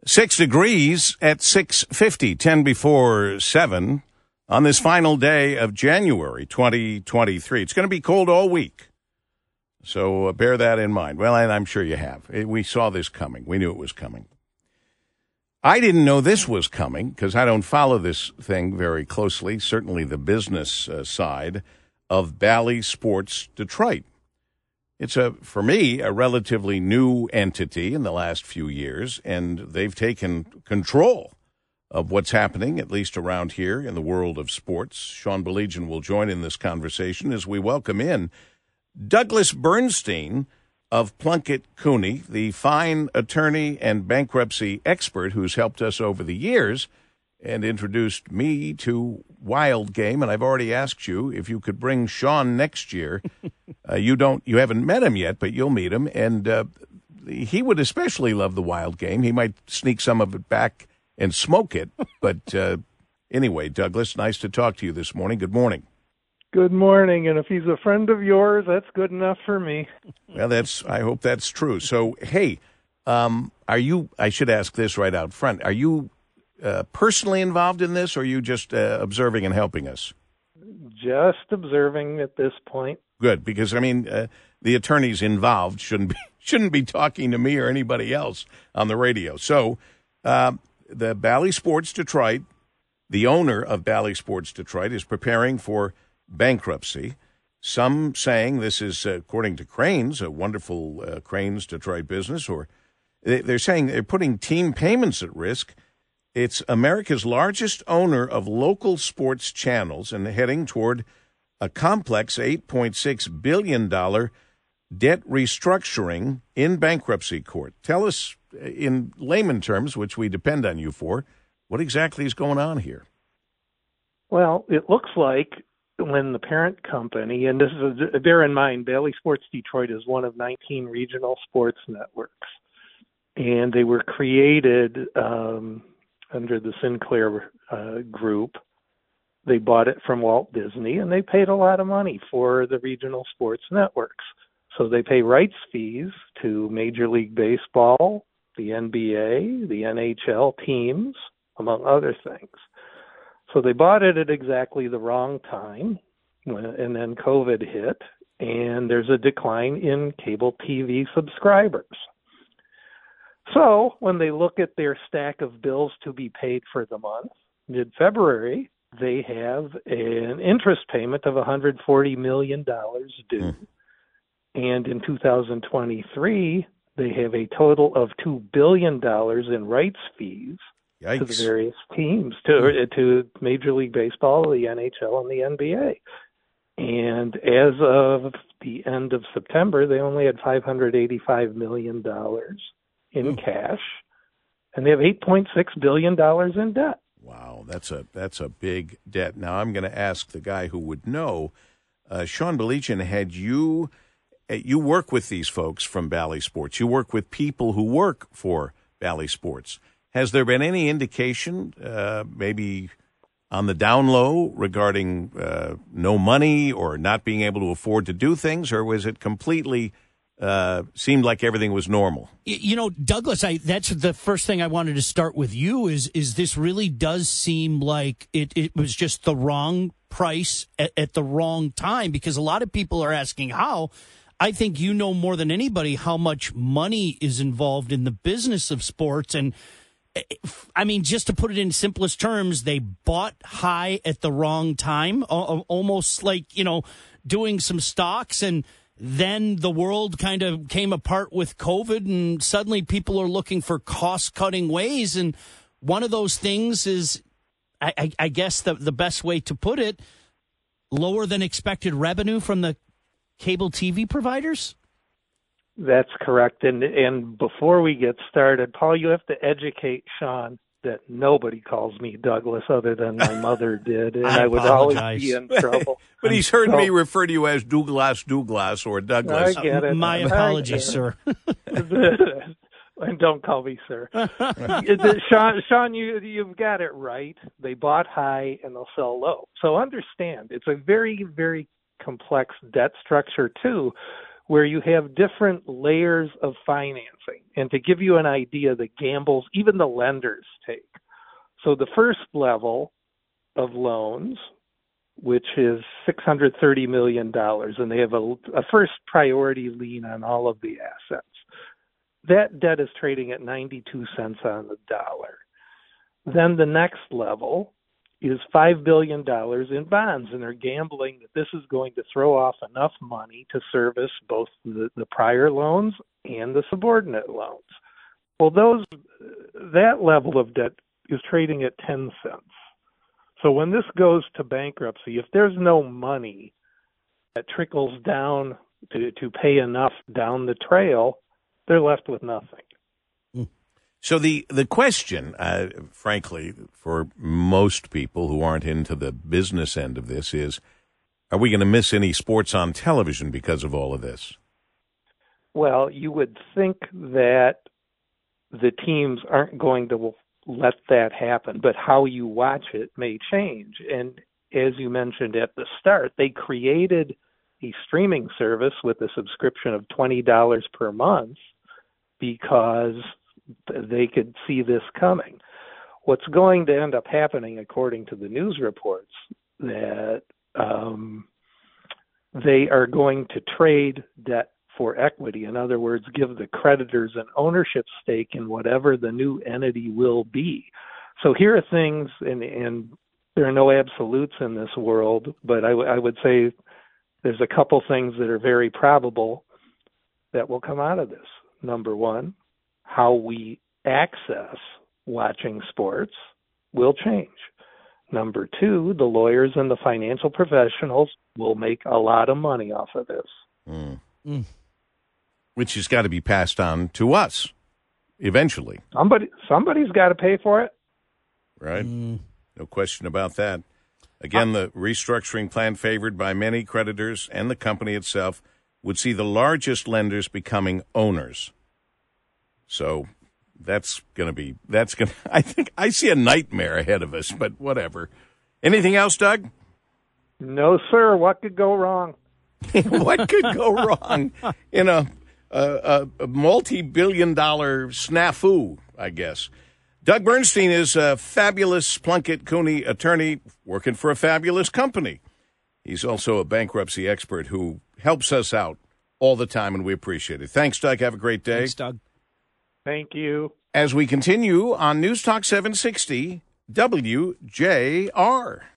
6 degrees at 6:50, 10 before 7 on this final day of January 2023. It's going to be cold all week, so bear that in mind. Well, and I'm sure you have. We saw this coming. We knew it was coming. I didn't know this was coming because I don't follow this thing very closely, certainly the business side of Bally Sports Detroit. It's, for me, a relatively new entity in the last few years, and they've taken control of what's happening, at least around here in the world of sports. Sean Baligian will join in this conversation as we welcome in Douglas Bernstein of Plunkett Cooney, the fine attorney and bankruptcy expert who's helped us over the years and introduced me to Wild Game. And I've already asked you if you could bring Sean next year. You haven't met him yet, but you'll meet him. And he would especially love the Wild Game. He might sneak some of it back and smoke it. But anyway, Douglas, nice to talk to you this morning. Good morning. Good morning. And if he's a friend of yours, that's good enough for me. Well, I hope that's true. So, hey, I should ask this right out front. Are you personally involved in this, or are you just observing and helping us? Just observing at this point. Good, because the attorneys involved shouldn't be talking to me or anybody else on the radio. So, the Bally Sports Detroit, the owner of Bally Sports Detroit, is preparing for bankruptcy. Some saying this is, according to Cranes, a wonderful Cranes Detroit business, or they're saying they're putting team payments at risk. It's America's largest owner of local sports channels and heading toward a complex $8.6 billion debt restructuring in bankruptcy court. Tell us, in layman terms, which we depend on you for, what exactly is going on here? Well, it looks like when the parent company, and this is, bear in mind, Bally Sports Detroit is one of 19 regional sports networks, and they were created under the Sinclair group. They bought it from Walt Disney, and they paid a lot of money for the regional sports networks. So they pay rights fees to Major League Baseball, the NBA, the NHL teams, among other things. So they bought it at exactly the wrong time, and then COVID hit, and there's a decline in cable TV subscribers. So when they look at their stack of bills to be paid for the month, mid-February, they have an interest payment of $140 million due. And in 2023, they have a total of $2 billion in rights fees. Yikes. To the various teams, to Major League Baseball, the NHL, and the NBA. And as of the end of September, they only had $585 million in cash, and they have $8.6 billion in debt. Wow, that's a big debt. Now, I'm going to ask the guy who would know. Sean Baligian, you work with these folks from Bally Sports. You work with people who work for Bally Sports. Has there been any indication, maybe on the down low, regarding no money or not being able to afford to do things, or was it completely seemed like everything was normal? Douglas, that's the first thing I wanted to start with you is this really does seem like it was just the wrong price at the wrong time, because a lot of people are asking how. I think you know more than anybody how much money is involved in the business of sports. And I mean, just to put it in simplest terms, they bought high at the wrong time, almost like, doing some stocks, and then the world kind of came apart with COVID, and suddenly people are looking for cost-cutting ways. And one of those things is, I guess the best way to put it, lower than expected revenue from the cable TV providers? That's correct. And before we get started, Paul, you have to educate Sean that nobody calls me Douglas other than my mother did, and I would always be in trouble. But he's heard me refer to you as Douglas or Douglas. I get it. My apologies, sir. And don't call me sir. Sean, you've got it right. They bought high and they'll sell low. So understand, it's a very, very complex debt structure too, where you have different layers of financing. And to give you an idea, the gambles even the lenders take. So the first level of loans, which is $630 million, and they have a first priority lien on all of the assets. That debt is trading at 92 cents on the dollar. Then the next level is $5 billion in bonds, and they're gambling that this is going to throw off enough money to service both the prior loans and the subordinate loans. Well, that level of debt is trading at 10 cents. So when this goes to bankruptcy, if there's no money that trickles down to pay enough down the trail, they're left with nothing. So the question, frankly, for most people who aren't into the business end of this is, are we going to miss any sports on television because of all of this? Well, you would think that the teams aren't going to let that happen, but how you watch it may change. And as you mentioned at the start, they created a streaming service with a subscription of $20 per month because they could see this coming. What's going to end up happening, according to the news reports, that they are going to trade debt for equity. In other words, give the creditors an ownership stake in whatever the new entity will be. So here are things, and there are no absolutes in this world, but I would say there's a couple things that are very probable that will come out of this. Number one, how we access watching sports will change. Number two, the lawyers and the financial professionals will make a lot of money off of this. Which has got to be passed on to us eventually. Somebody's got to pay for it. Right. No question about that. Again, the restructuring plan favored by many creditors and the company itself would see the largest lenders becoming owners. So I think I see a nightmare ahead of us, but whatever. Anything else, Doug? No, sir. What could go wrong? What could go wrong in a multi-billion-dollar snafu, I guess? Doug Bernstein is a fabulous Plunkett Cooney attorney working for a fabulous company. He's also a bankruptcy expert who helps us out all the time, and we appreciate it. Thanks, Doug. Have a great day. Thanks, Doug. Thank you. As we continue on News Talk 760 WJR.